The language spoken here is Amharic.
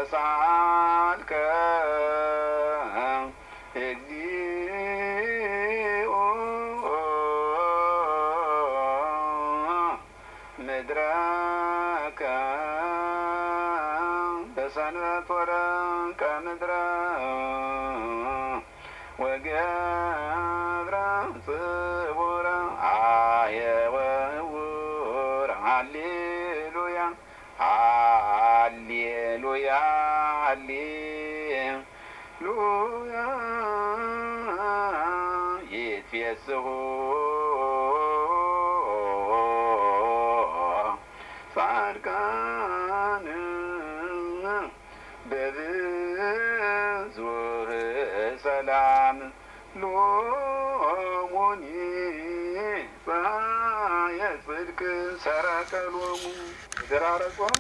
ተሳልከ እግዚኦ ምድረከ በሰንበት ወረቀ ምድረ ወገብረ ጽቡረ አየወውር ሃሌሉያ ሃሌሉያ ሃሌሉያ ይትፌስሑ ጻድቃን በብዙሕ ሰላም ሎሙኒ ፀሐየ ጽድቅ ሰረቀ ሎሙ